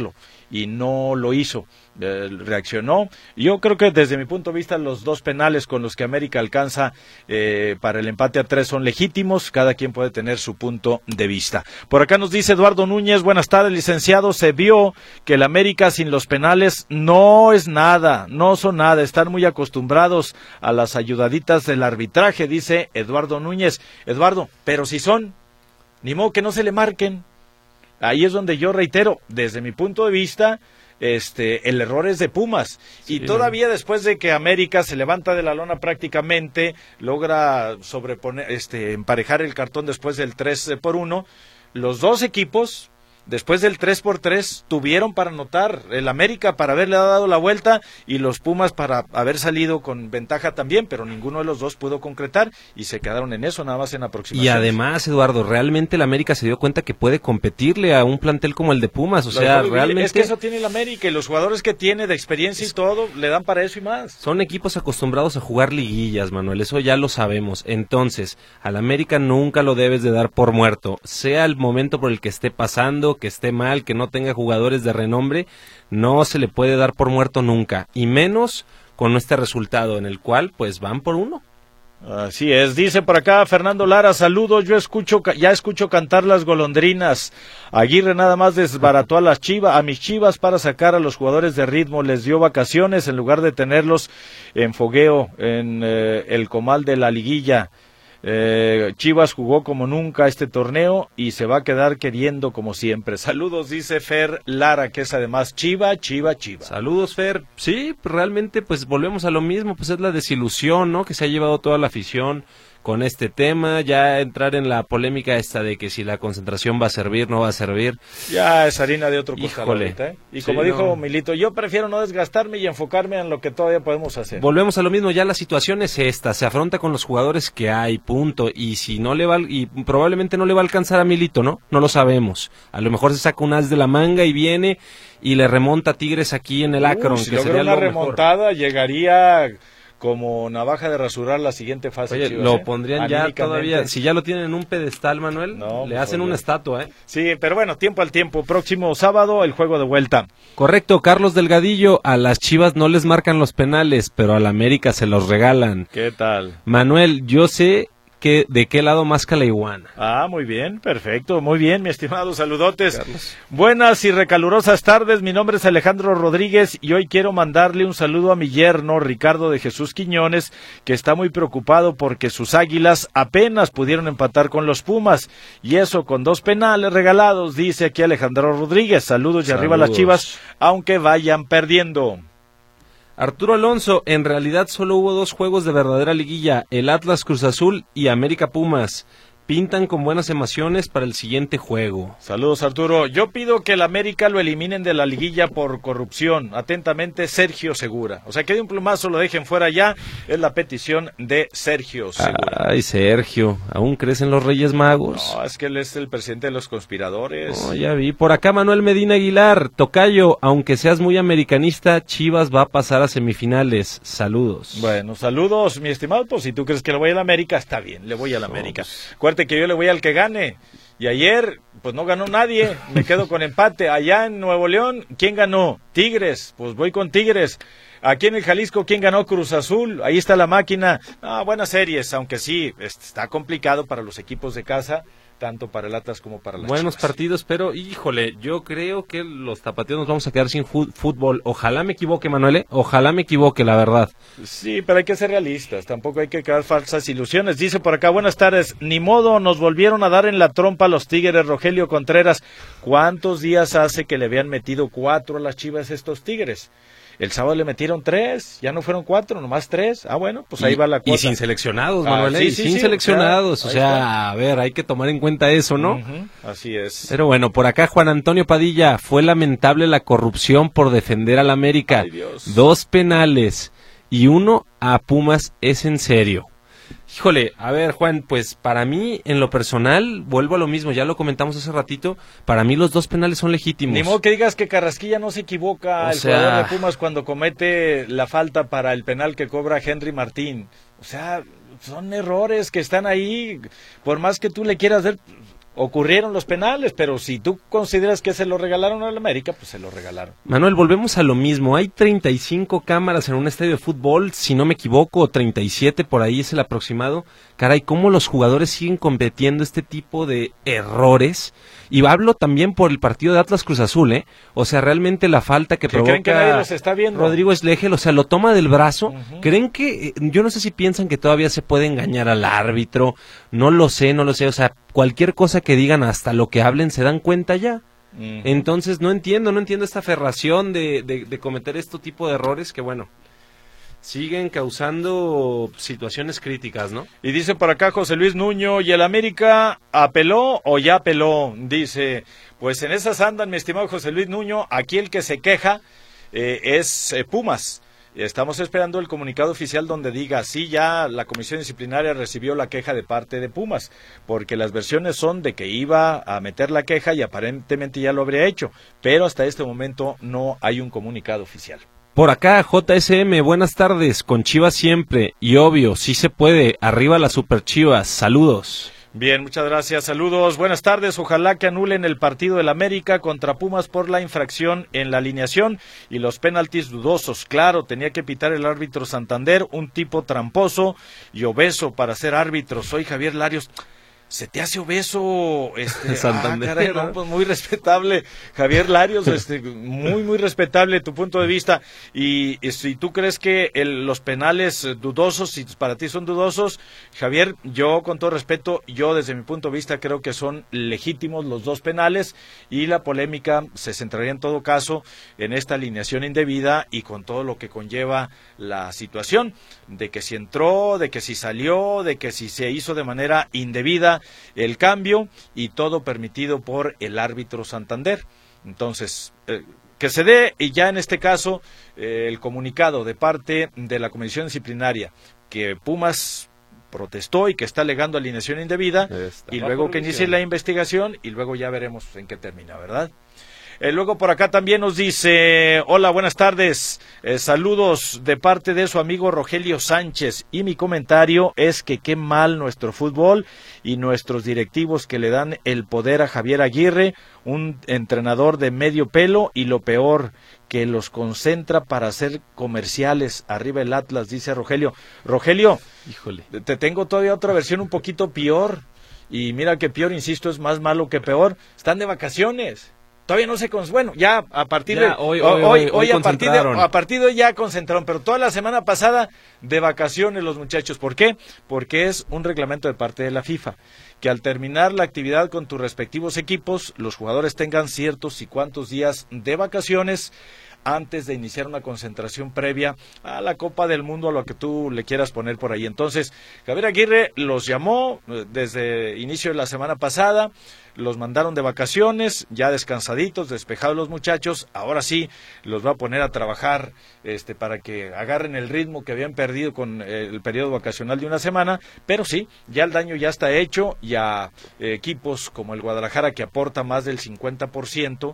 y no lo hizo. Eh, reaccionó. Yo creo que desde mi punto de vista los dos penales con los que América alcanza eh, para el empate a tres son legítimos, cada quien puede tener su punto de vista. Por acá nos dice Eduardo Núñez, buenas tardes licenciado, se vio que el América sin los penales no es nada, no son nada, están muy acostumbrados a las ayudaditas del arbitraje, dice Eduardo Núñez. Eduardo, pero si son, ni modo que no se le marquen. Ahí es donde yo reitero, desde mi punto de vista, Este, el error es de Pumas, sí. Y todavía después de que América se levanta de la lona prácticamente, logra sobreponer, este, emparejar el cartón después del tres por uno, los dos equipos, después del tres por tres, tuvieron para anotar, el América para haberle dado la vuelta y los Pumas para haber salido con ventaja también, pero ninguno de los dos pudo concretar y se quedaron en eso, nada más en aproximación. Y además, Eduardo, realmente el América se dio cuenta que puede competirle a un plantel como el de Pumas, o sea, realmente... Es que eso tiene el América y los jugadores que tiene de experiencia y todo, le dan para eso y más. Son equipos acostumbrados a jugar liguillas, Manuel, eso ya lo sabemos. Entonces, al América nunca lo debes de dar por muerto, sea el momento por el que esté pasando, que esté mal, que no tenga jugadores de renombre, no se le puede dar por muerto nunca, y menos con este resultado en el cual pues van por uno. Así es, dice por acá Fernando Lara, saludos, yo escucho, ya escucho cantar las golondrinas. Aguirre nada más desbarató a las Chivas, a mis Chivas para sacar a los jugadores de ritmo, les dio vacaciones en lugar de tenerlos en fogueo en eh, el comal de la liguilla. Eh, Chivas jugó como nunca este torneo y se va a quedar queriendo como siempre. Saludos, dice Fer Lara, que es además Chiva, Chiva, Chiva. Saludos, Fer. Sí, realmente pues volvemos a lo mismo, pues es la desilusión, ¿no?, que se ha llevado toda la afición con este tema, ya entrar en la polémica esta de que si la concentración va a servir, no va a servir. Ya es harina de otro costal ahorita, ¿eh? Y sí, como dijo no. Milito, yo prefiero no desgastarme y enfocarme en lo que todavía podemos hacer. Volvemos a lo mismo, ya la situación es esta, se afronta con los jugadores que hay, punto, y si no le va, y probablemente no le va a alcanzar a Milito, ¿no? No lo sabemos. A lo mejor se saca un as de la manga y viene y le remonta a Tigres aquí en el Akron, uh, si que logra sería una lo remontada, mejor. Llegaría como navaja de rasurar la siguiente fase. Oye, Chivas, lo ¿eh? pondrían ya todavía, si ya lo tienen en un pedestal, Manuel, no, le pues, hacen oye. una estatua, ¿eh? Sí, pero bueno, tiempo al tiempo, próximo sábado el juego de vuelta. Correcto, Carlos Delgadillo, a las Chivas no les marcan los penales, pero al América se los regalan. ¿Qué tal? Manuel, yo sé que de qué lado masca la iguana. Ah, muy bien, perfecto, muy bien, mi estimado, saludotes. Carlos. Buenas y recalurosas tardes, mi nombre es Alejandro Rodríguez y hoy quiero mandarle un saludo a mi yerno, Ricardo de Jesús Quiñones, que está muy preocupado porque sus Águilas apenas pudieron empatar con los Pumas, y eso con dos penales regalados, dice aquí Alejandro Rodríguez. Saludos y Saludos. arriba las Chivas, aunque vayan perdiendo. Arturo Alonso, en realidad solo hubo dos juegos de verdadera liguilla, el Atlas Cruz Azul y América Pumas. Pintan con buenas emociones para el siguiente juego. Saludos, Arturo. Yo pido que el América lo eliminen de la liguilla por corrupción. Atentamente, Sergio Segura. O sea, que de un plumazo lo dejen fuera ya. Es la petición de Sergio Segura. Ay, Sergio, ¿aún crecen los Reyes Magos? No, es que él es el presidente de los conspiradores. No, ya vi. Por acá Manuel Medina Aguilar. Tocayo, aunque seas muy americanista, Chivas va a pasar a semifinales. Saludos. Bueno, saludos, mi estimado. Pues si tú crees que le voy a la América, está bien, le voy a la No, América. pues... Acuérdate que yo le voy al que gane. Y ayer, pues no ganó nadie. Me quedo con empate. Allá en Nuevo León, ¿quién ganó? Tigres. Pues voy con Tigres. Aquí en el Jalisco, ¿quién ganó? Cruz Azul. Ahí está la máquina. Ah, buenas series, aunque sí, está complicado para los equipos de casa, tanto para el Atlas como para las Buenos Chivas. partidos, pero híjole, yo creo que los tapatíos nos vamos a quedar sin fútbol. Ojalá me equivoque, Manuel, ¿eh? Ojalá me equivoque, la verdad. Sí, pero hay que ser realistas, tampoco hay que crear falsas ilusiones. Dice por acá, buenas tardes, ni modo, nos volvieron a dar en la trompa los Tigres, Rogelio Contreras. ¿Cuántos días hace que le habían metido cuatro a las Chivas estos Tigres? El sábado le metieron tres, ya no fueron cuatro, nomás tres. Ah, bueno, pues ahí y, va la cuota. Y sin seleccionados, Manuel, ah, sí, sí, sí, sí, sin sí, seleccionados. O sea, o sea está. a ver, hay que tomar en cuenta eso, ¿no? Uh-huh, así es. Pero bueno, por acá Juan Antonio Padilla, fue lamentable la corrupción por defender al América. Ay, Dios. Dos penales y uno a Pumas, es en serio. Híjole, a ver, Juan, pues para mí, en lo personal, vuelvo a lo mismo, ya lo comentamos hace ratito, para mí los dos penales son legítimos. Ni modo que digas que Carrasquilla no se equivoca, o el sea... jugador de Pumas, cuando comete la falta para el penal que cobra Henry Martín. O sea, son errores que están ahí, por más que tú le quieras ver, ocurrieron los penales, pero si tú consideras que se lo regalaron al América, pues se lo regalaron. Manuel, volvemos a lo mismo, hay treinta y cinco cámaras en un estadio de fútbol, si no me equivoco, treinta y siete por ahí es el aproximado. Caray, ¿cómo los jugadores siguen cometiendo este tipo de errores? Y hablo también por el partido de Atlas Cruz Azul, ¿eh? O sea, realmente la falta que, que provoca creen que nadie los está viendo. Rodrigo Schlegel, o sea, lo toma del brazo. Uh-huh. ¿Creen que, yo no sé si piensan que todavía se puede engañar al árbitro? No lo sé, no lo sé, o sea, cualquier cosa que digan, hasta lo que hablen, se dan cuenta ya. Uh-huh. Entonces, no entiendo, no entiendo esta aferración de, de, de cometer este tipo de errores que, bueno, siguen causando situaciones críticas, ¿no? Y dice por acá José Luis Nuño, ¿y el América apeló o ya apeló? Dice, pues en esas andan, mi estimado José Luis Nuño, aquí el que se queja eh, es eh, Pumas. Estamos esperando el comunicado oficial donde diga, sí, ya la comisión disciplinaria recibió la queja de parte de Pumas, porque las versiones son de que iba a meter la queja y aparentemente ya lo habría hecho, pero hasta este momento no hay un comunicado oficial. Por acá, J S M, buenas tardes, con Chivas siempre, y obvio, sí se puede, arriba las Super Chivas, saludos. Bien, muchas gracias, saludos, buenas tardes, ojalá que anulen el partido del América contra Pumas por la infracción en la alineación y los penaltis dudosos, claro, tenía que pitar el árbitro Santander, un tipo tramposo y obeso para ser árbitro, soy Javier Larios. ¿Se te hace obeso? Este, Santander. Ah, caray, no, pues muy respetable, Javier Larios, este, muy, muy respetable tu punto de vista. Y, y si tú crees que el, los penales dudosos, si para ti son dudosos, Javier, yo con todo respeto, yo desde mi punto de vista creo que son legítimos los dos penales y la polémica se centraría en todo caso en esta alineación indebida y con todo lo que conlleva la situación, de que si entró, de que si salió, de que si se hizo de manera indebida el cambio y todo permitido por el árbitro Santander. Entonces, eh, que se dé y ya en este caso eh, el comunicado de parte de la comisión disciplinaria que Pumas protestó y que está alegando alineación indebida Esta y luego que inicie la investigación y luego ya veremos en qué termina, ¿verdad? Eh, luego por acá también nos dice, hola, buenas tardes, eh, saludos de parte de su amigo Rogelio Sánchez y mi comentario es que qué mal nuestro fútbol y nuestros directivos que le dan el poder a Javier Aguirre, un entrenador de medio pelo y lo peor, que los concentra para hacer comerciales, arriba el Atlas, dice Rogelio. Rogelio, híjole, te tengo todavía otra versión un poquito peor y mira que peor, insisto, es más malo que peor, están de vacaciones. Todavía no se con... bueno, ya a partir ya, de hoy, hoy, hoy, hoy, hoy a partir de a partir de hoy ya concentraron, pero toda la semana pasada de vacaciones los muchachos. ¿Por qué? Porque es un reglamento de parte de la FIFA que al terminar la actividad con tus respectivos equipos, los jugadores tengan ciertos y cuantos días de vacaciones antes de iniciar una concentración previa a la Copa del Mundo, a lo que tú le quieras poner por ahí. Entonces, Javier Aguirre los llamó desde inicio de la semana pasada, los mandaron de vacaciones, ya descansaditos, despejados los muchachos, ahora sí los va a poner a trabajar este para que agarren el ritmo que habían perdido con el periodo vacacional de una semana, pero sí, ya el daño ya está hecho y a eh, equipos como el Guadalajara que aporta más del cincuenta por ciento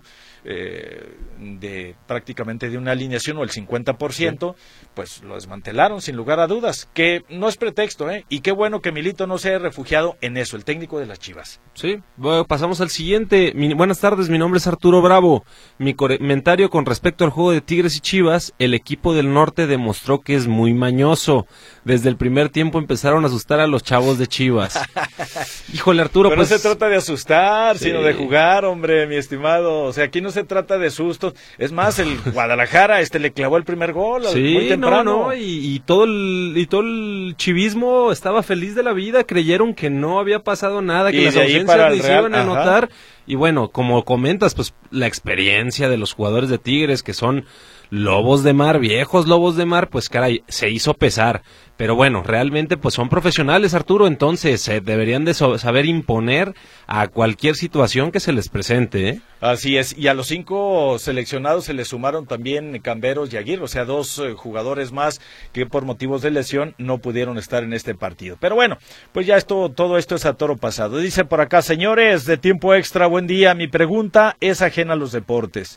eh, de prácticamente de una alineación o el cincuenta por ciento, sí, pues lo desmantelaron sin lugar a dudas, que no es pretexto, ¿eh? Y qué bueno que Milito no se haya refugiado en eso, el técnico de las Chivas. Sí, bueno, pasamos al siguiente. Mi, buenas tardes, mi nombre es Arturo Bravo. Mi comentario con respecto al juego de Tigres y Chivas, el equipo del norte demostró que es muy mañoso. Desde el primer tiempo empezaron a asustar a los chavos de Chivas. Híjole, Arturo, pero pues... no se trata de asustar, sí, sino de jugar, hombre, mi estimado. O sea, aquí no se trata de sustos. Es más, el Guadalajara este le clavó el primer gol sí, muy temprano. No, no, y, y, todo el, y todo el chivismo estaba feliz de la vida. Creyeron que no había pasado nada, que y las ausencias les iban a notar. Y bueno, como comentas, pues la experiencia de los jugadores de Tigres, que son lobos de mar, viejos lobos de mar, pues caray, se hizo pesar. Pero bueno, realmente pues son profesionales, Arturo, entonces eh, deberían de so- saber imponer a cualquier situación que se les presente, ¿eh? Así es, y a los cinco seleccionados se les sumaron también Camberos y Aguirre, o sea, dos eh, jugadores más que por motivos de lesión no pudieron estar en este partido. Pero bueno, pues ya esto, todo esto es a toro pasado. Dice por acá, señores de Tiempo Extra, buen día, mi pregunta es ajena a los deportes.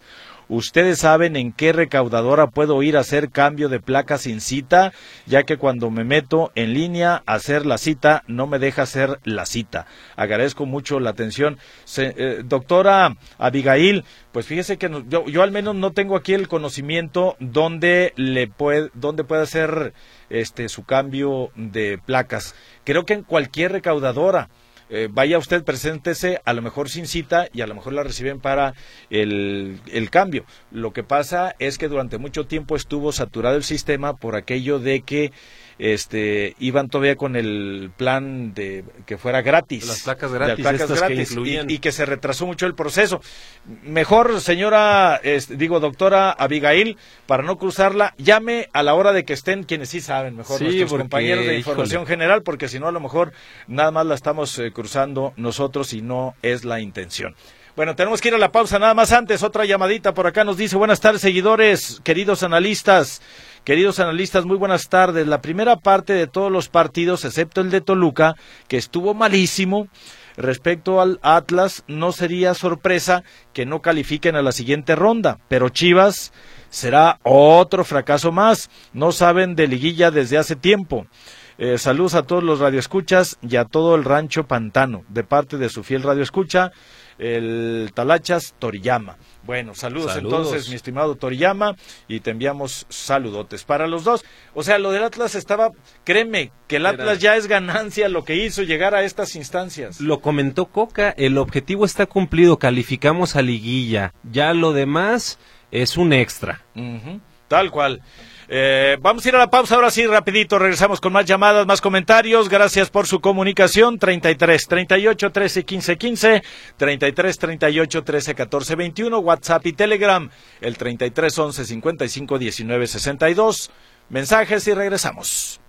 ¿Ustedes saben en qué recaudadora puedo ir a hacer cambio de placa sin cita? Ya que cuando me meto en línea a hacer la cita, no me deja hacer la cita. Agradezco mucho la atención. Se, eh, doctora Abigail, pues fíjese que no, yo, yo al menos no tengo aquí el conocimiento dónde le puede, dónde puede hacer este su cambio de placas. Creo que en cualquier recaudadora. Eh, vaya usted, preséntese, a lo mejor sin cita, y a lo mejor la reciben para el, el cambio. Lo que pasa es que durante mucho tiempo estuvo saturado el sistema por aquello de que este iban todavía con el plan de que fuera gratis. Las placas gratis, las placas estas gratis que incluían. y, y que se retrasó mucho el proceso. Mejor, señora, este, digo, doctora Abigail, para no cruzarla, llame a la hora de que estén quienes sí saben, mejor sí, nuestros porque, compañeros de información híjole. general, porque si no, a lo mejor nada más la estamos eh, cruzando nosotros y no es la intención. Bueno, tenemos que ir a la pausa, nada más antes, otra llamadita por acá nos dice: buenas tardes, seguidores, queridos analistas, queridos analistas, muy buenas tardes. La primera parte de todos los partidos, excepto el de Toluca, que estuvo malísimo, respecto al Atlas, no sería sorpresa que no califiquen a la siguiente ronda, pero Chivas será otro fracaso más, no saben de liguilla desde hace tiempo. Eh, saludos a todos los radioescuchas y a todo el rancho Pantano, de parte de su fiel radioescucha, el Talachas Toriyama. Bueno, saludos, saludos entonces, mi estimado Toriyama, y te enviamos saludotes para los dos. O sea, lo del Atlas estaba, créeme, que el Atlas Era. ya es ganancia lo que hizo llegar a estas instancias. Lo comentó Coca, el objetivo está cumplido, calificamos a liguilla, ya lo demás es un extra. Uh-huh, tal cual. Eh, vamos a ir a la pausa, ahora sí, rapidito, regresamos con más llamadas, más comentarios, gracias por su comunicación. Treinta y tres, treinta y ocho, trece, quince, quince, treinta y tres, treinta y ocho, trece, catorce, veintiuno, WhatsApp y Telegram, el treinta y tres, once, cincuenta y cinco, diecinueve, sesenta y dos, mensajes y regresamos.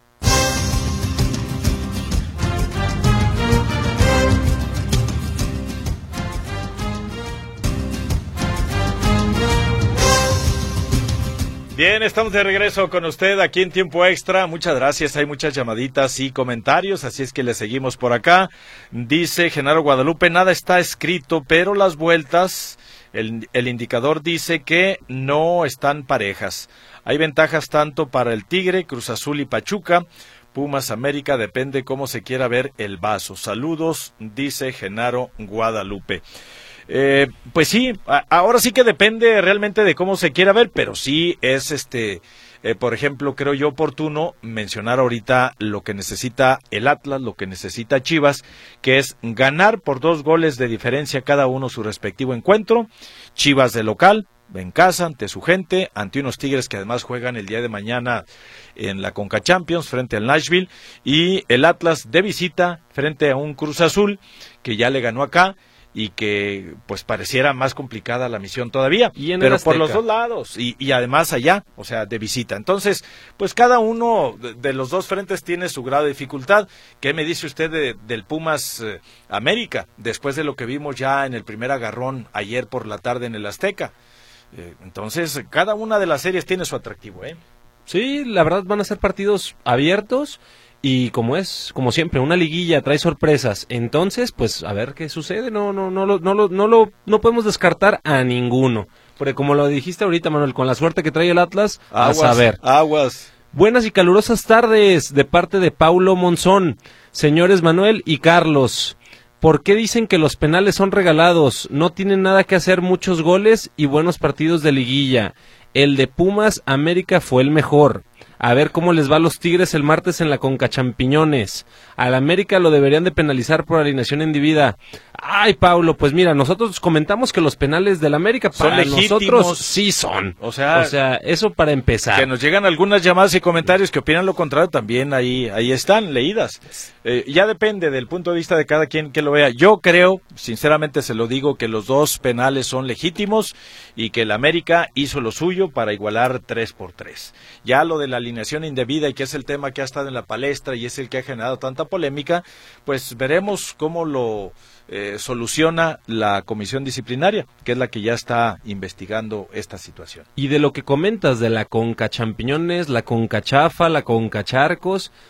Bien, estamos de regreso con usted aquí en Tiempo Extra. Muchas gracias, hay muchas llamaditas y comentarios, así es que le seguimos por acá. Dice Genaro Guadalupe, nada está escrito, pero las vueltas, el, el indicador dice que no están parejas. Hay ventajas tanto para el Tigre, Cruz Azul y Pachuca. Pumas América, depende cómo se quiera ver el vaso. Saludos, dice Genaro Guadalupe. Eh, pues sí, a, ahora sí que depende realmente de cómo se quiera ver, pero sí es este, eh, por ejemplo, creo yo oportuno mencionar ahorita lo que necesita el Atlas, lo que necesita Chivas, que es ganar por dos goles de diferencia cada uno su respectivo encuentro. Chivas de local, en casa, ante su gente, ante unos Tigres que además juegan el día de mañana en la Conca Champions frente al Nashville, y el Atlas de visita frente a un Cruz Azul que ya le ganó acá y que pues pareciera más complicada la misión todavía, pero por los dos lados y, y además allá, o sea, de visita. Entonces, pues cada uno de, de los dos frentes tiene su grado de dificultad. ¿Qué me dice usted de, del Pumas eh, América, después de lo que vimos ya en el primer agarrón ayer por la tarde en el Azteca? Eh, entonces, cada una de las series tiene su atractivo, ¿eh? Sí, la verdad van a ser partidos abiertos. Y como es, como siempre, una liguilla trae sorpresas, entonces, pues, a ver qué sucede, no, no, no lo, no lo, no lo, no podemos descartar a ninguno, porque como lo dijiste ahorita, Manuel, con la suerte que trae el Atlas, aguas, a saber. Aguas. Buenas y calurosas tardes, de parte de Paulo Monzón, señores Manuel y Carlos. ¿Por qué dicen que los penales son regalados? No tienen nada que hacer, muchos goles y buenos partidos de liguilla. El de Pumas América fue el mejor. A ver cómo les va a los Tigres el martes en la Conca Champiñones. Al América lo deberían de penalizar por alineación indebida. Ay, Paulo, pues mira, nosotros comentamos que los penales del América para son legítimos. Nosotros sí son. O sea, o sea, eso para empezar. Que nos llegan algunas llamadas y comentarios que opinan lo contrario, también ahí ahí están leídas. Eh, ya depende del punto de vista de cada quien que lo vea. Yo creo, sinceramente se lo digo, que los dos penales son legítimos y que el América hizo lo suyo para igualar tres por tres. Ya lo de la alineación indebida, y que es el tema que ha estado en la palestra y es el que ha generado tanta polémica, pues veremos cómo lo eh, soluciona la comisión disciplinaria, que es la que ya está investigando esta situación. Y de lo que comentas de la Conca Champiñones, la Conca Chafa, la Conca Charcos,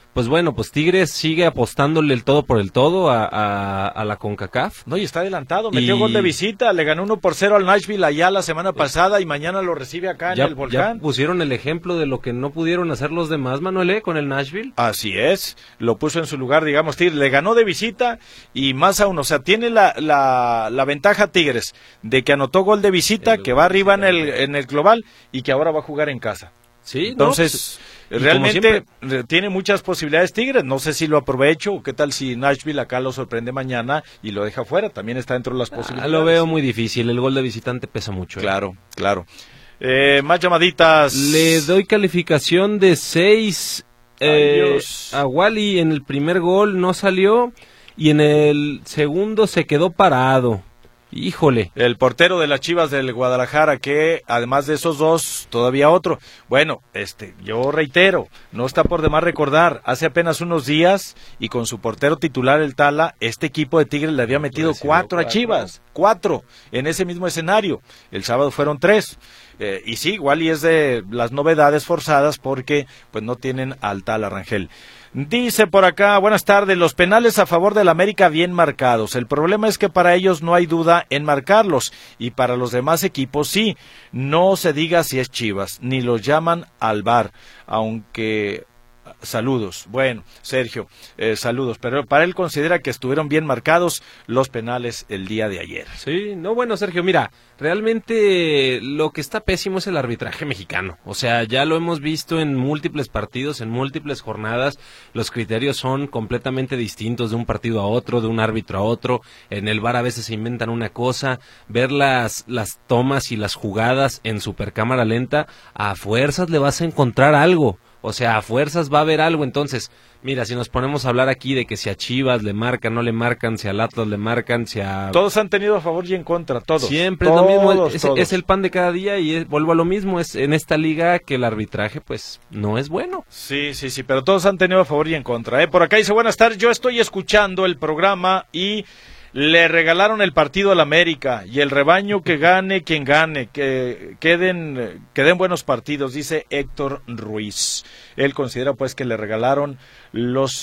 pues bueno, pues Tigres sigue apostándole el todo por el todo a, a, a la CONCACAF. No, y está adelantado, metió y... gol de visita, le ganó uno por cero al Nashville allá la semana pasada y mañana lo recibe acá ya, en el Volcán. Ya pusieron el ejemplo de lo que no pudieron hacer los demás, Manuel, ¿eh? Con el Nashville. Así es, lo puso en su lugar, digamos, Tigres, le ganó de visita y más aún, o sea, tiene la, la, la ventaja Tigres de que anotó gol de visita, el que va arriba en el, en el global y que ahora va a jugar en casa. Sí, entonces, no, pues, realmente siempre... tiene muchas posibilidades Tigres, no sé si lo aprovecho o qué tal si Nashville acá lo sorprende mañana y lo deja fuera, también está dentro de las posibilidades. Ah, lo veo muy difícil, el gol de visitante pesa mucho. ¿eh? Claro, claro. Eh, más llamaditas. Le doy calificación de seis eh, a Wally. En el primer gol no salió y en el segundo se quedó parado. Híjole. El portero de las Chivas del Guadalajara, que además de esos dos, todavía otro. Bueno, este, yo reitero, no está por demás recordar, hace apenas unos días, y con su portero titular, el Tala, este equipo de Tigres le había metido cuatro a Chivas, cuatro, en ese mismo escenario. El sábado fueron tres. Eh, y sí, igual y es de las novedades forzadas porque pues no tienen al Tala Rangel. Dice por acá, buenas tardes, los penales a favor del América bien marcados. El problema es que para ellos no hay duda en marcarlos y para los demás equipos sí. No se diga si es Chivas, ni los llaman al V A R, aunque... Saludos. Bueno, Sergio, eh, saludos. Pero para él considera que estuvieron bien marcados los penales el día de ayer. Sí, no, bueno, Sergio, mira, realmente lo que está pésimo es el arbitraje mexicano. O sea, ya lo hemos visto en múltiples partidos, en múltiples jornadas. Los criterios son completamente distintos de un partido a otro, de un árbitro a otro. En el V A R a veces se inventan una cosa. Ver las, las tomas y las jugadas en supercámara lenta, a fuerzas le vas a encontrar algo. O sea, a fuerzas va a haber algo. Entonces, mira, si nos ponemos a hablar aquí de que si a Chivas le marcan, no le marcan, si al Atlas le marcan, si a... Todos han tenido a favor y en contra, todos. Siempre todos, es lo mismo, es, todos. es el pan de cada día y es, vuelvo a lo mismo, es en esta liga que el arbitraje pues no es bueno. Sí, sí, sí, pero todos han tenido a favor y en contra. ¿eh? Por acá dice, buenas tardes, yo estoy escuchando el programa y... le regalaron el partido al América y el rebaño que gane quien gane, que queden, que den buenos partidos, dice Héctor Ruiz. Él considera pues que le regalaron los,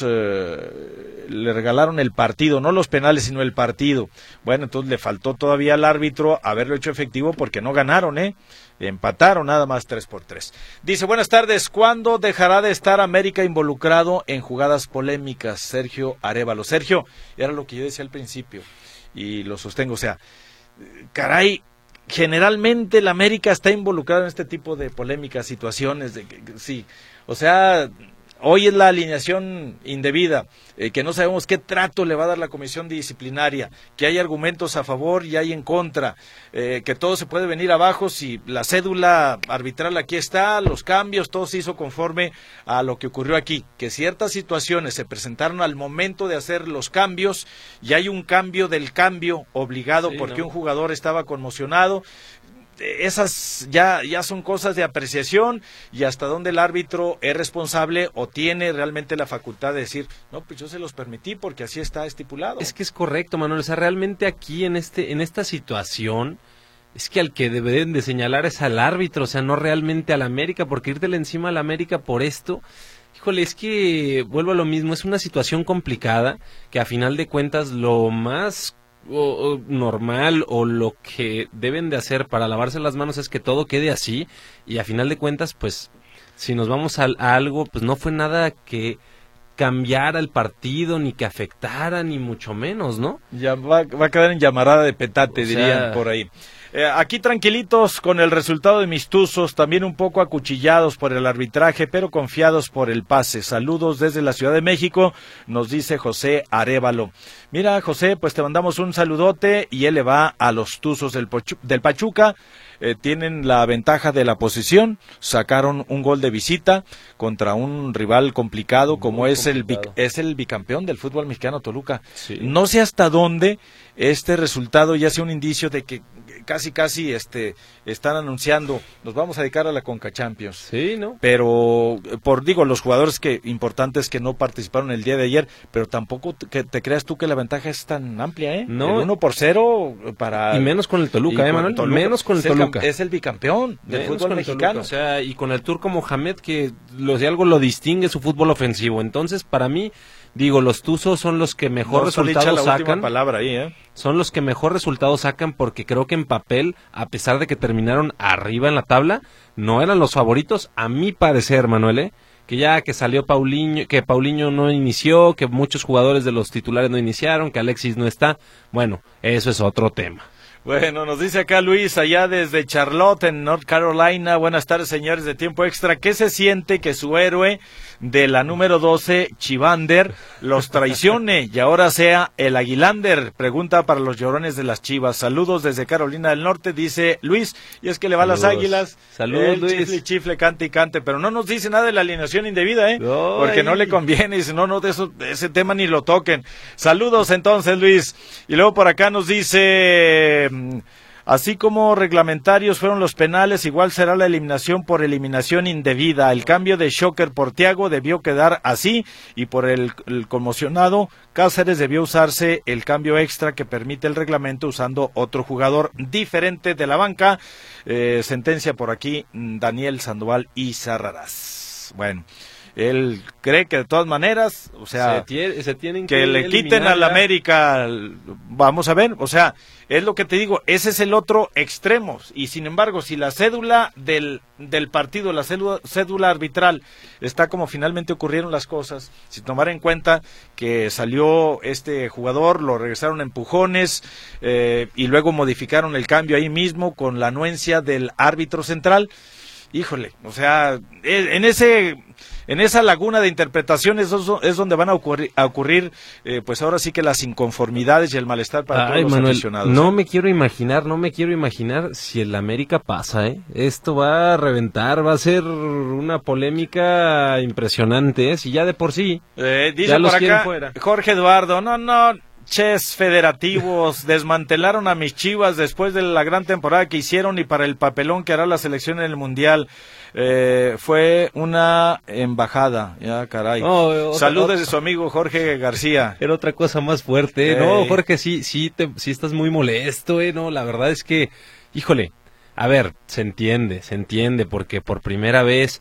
eh, le regalaron el partido, no los penales sino el partido. Bueno, entonces le faltó todavía al árbitro haberlo hecho efectivo porque no ganaron, eh. Empataron nada más tres por tres. Dice, buenas tardes, ¿cuándo dejará de estar América involucrado en jugadas polémicas? Sergio Arévalo. Sergio, era lo que yo decía al principio y lo sostengo, o sea, caray, generalmente la América está involucrado en este tipo de polémicas, situaciones, de que, sí, o sea... Hoy es la alineación indebida, eh, que no sabemos qué trato le va a dar la comisión disciplinaria, que hay argumentos a favor y hay en contra, eh, que todo se puede venir abajo si la cédula arbitral aquí está, los cambios, todo se hizo conforme a lo que ocurrió aquí, que ciertas situaciones se presentaron al momento de hacer los cambios y hay un cambio del cambio obligado sí, porque ¿no? un jugador estaba conmocionado. Esas ya, ya son cosas de apreciación y hasta dónde el árbitro es responsable o tiene realmente la facultad de decir, no, pues yo se los permití porque así está estipulado. Es que es correcto, Manuel, o sea, realmente aquí en este, en esta situación, es que al que deben de señalar es al árbitro, o sea, no realmente al América, porque irtele encima al América por esto, híjole, es que vuelvo a lo mismo, es una situación complicada que a final de cuentas lo más O, o normal o lo que deben de hacer para lavarse las manos es que todo quede así y a final de cuentas pues si nos vamos a, a algo pues no fue nada que cambiara el partido ni que afectara ni mucho menos, ¿no? Ya va, va a quedar en llamarada de petate, o dirían sea... por ahí. Eh, aquí tranquilitos con el resultado de mis tuzos, también un poco acuchillados por el arbitraje, pero confiados por el pase. Saludos desde la Ciudad de México, nos dice José Arévalo. Mira, José, pues te mandamos un saludote y él le va a los tuzos del, Pochu- del Pachuca. Eh, tienen la ventaja de la posición, sacaron un gol de visita contra un rival complicado como Muy es complicado. el es el bicampeón del fútbol mexicano, Toluca. Sí. No sé hasta dónde este resultado ya sea un indicio de que casi casi este están anunciando, nos vamos a dedicar a la Conca Champions. Sí, ¿no? Pero por digo los jugadores que importantes que no participaron el día de ayer, pero tampoco te, que te creas tú que la ventaja es tan amplia, ¿eh? No. El uno por cero para y menos con el Toluca, ¿eh, Manuel? Toluca, menos con el es Toluca. El, es el bicampeón del menos fútbol mexicano. Toluca, o sea, y con el turco Mohamed que lo, si algo lo distingue su fútbol ofensivo. Entonces, para mí, digo, los Tuzos son los que mejor no resultados la sacan. Palabra ahí, ¿eh? Son los que mejor resultados sacan porque creo que en papel, a pesar de que terminaron arriba en la tabla, no eran los favoritos, a mi parecer, Manuel, ¿eh? Que ya que salió Paulinho, que Paulinho no inició, que muchos jugadores de los titulares no iniciaron, que Alexis no está, bueno, eso es otro tema. Bueno, nos dice acá Luis, allá desde Charlotte, en North Carolina. Buenas tardes, señores de Tiempo Extra. ¿Qué se siente que su héroe de la número doce, Chivander, los traicione y ahora sea el Aguilander? Pregunta para los llorones de las Chivas. Saludos desde Carolina del Norte, dice Luis. Y es que le va a las Águilas. Saludos, el Luis. Chifle, chifle, cante y cante. Pero no nos dice nada de la alineación indebida, ¿eh? No, porque no le conviene. Dice, no, no, de, eso, de ese tema ni lo toquen. Saludos entonces, Luis. Y luego por acá nos dice... Así como reglamentarios fueron los penales, igual será la eliminación por eliminación indebida. El cambio de Shocker por Thiago debió quedar así y por el, el conmocionado Cáceres debió usarse el cambio extra que permite el reglamento usando otro jugador diferente de la banca. Eh, sentencia por aquí Daniel Sandoval y Sarraraz. Bueno. Él cree que de todas maneras, o sea, se, tiene, se tienen que, que le quiten al América, vamos a ver, o sea, es lo que te digo, ese es el otro extremo, y sin embargo, si la cédula del, del partido, la cédula, cédula arbitral, está como finalmente ocurrieron las cosas, si tomar en cuenta que salió este jugador, lo regresaron a empujones, eh, y luego modificaron el cambio ahí mismo con la anuencia del árbitro central, híjole, o sea, en ese... En esa laguna de interpretaciones es donde van a ocurrir, a ocurrir eh, pues ahora sí que las inconformidades y el malestar para Ay, todos los Manuel, aficionados. No ¿eh? me quiero imaginar, no me quiero imaginar si el América pasa, ¿eh? Esto va a reventar, va a ser una polémica impresionante, ¿eh? Si ya de por sí eh, dice ya los por quieren acá, fuera. Jorge Eduardo, no, no... Ches federativos, desmantelaron a mis Chivas después de la gran temporada que hicieron y para el papelón que hará la selección en el Mundial. Eh, fue una embajada, ya caray. Oh, Saludos de su amigo Jorge García. Era otra cosa más fuerte, ¿eh? Hey. No, Jorge, sí, sí, te, sí estás muy molesto, ¿eh? No, la verdad es que, híjole, a ver, se entiende, se entiende, porque por primera vez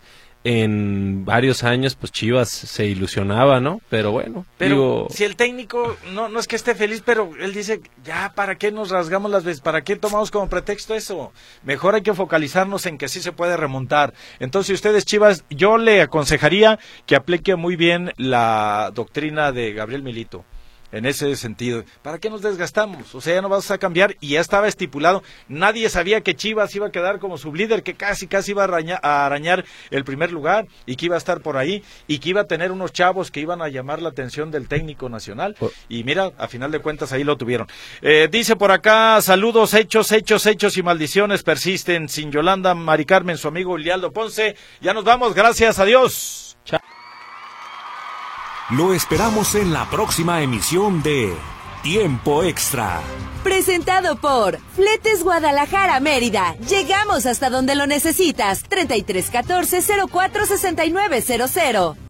en varios años, pues Chivas se ilusionaba, ¿no? Pero bueno, pero digo... si el técnico no no es que esté feliz, pero él dice, ya, ¿para qué nos rasgamos las veces? ¿Para qué tomamos como pretexto eso? Mejor hay que focalizarnos en que sí se puede remontar. Entonces, si ustedes, Chivas, yo le aconsejaría que aplique muy bien la doctrina de Gabriel Milito. En ese sentido, ¿para qué nos desgastamos? O sea, ya no vas a cambiar y ya estaba estipulado. Nadie sabía que Chivas iba a quedar como sublíder, que casi, casi iba a arañar, a arañar el primer lugar y que iba a estar por ahí y que iba a tener unos chavos que iban a llamar la atención del técnico nacional. Y mira, a final de cuentas ahí lo tuvieron. Eh, dice por acá, saludos, hechos, hechos, hechos y maldiciones persisten. Sin Yolanda, Mari Carmen, su amigo Lialdo Ponce. Ya nos vamos, gracias, adiós. Chao. Lo esperamos en la próxima emisión de Tiempo Extra. Presentado por Fletes Guadalajara Mérida. Llegamos hasta donde lo necesitas. treinta y tres catorce cero cuatro sesenta y nueve cero cero.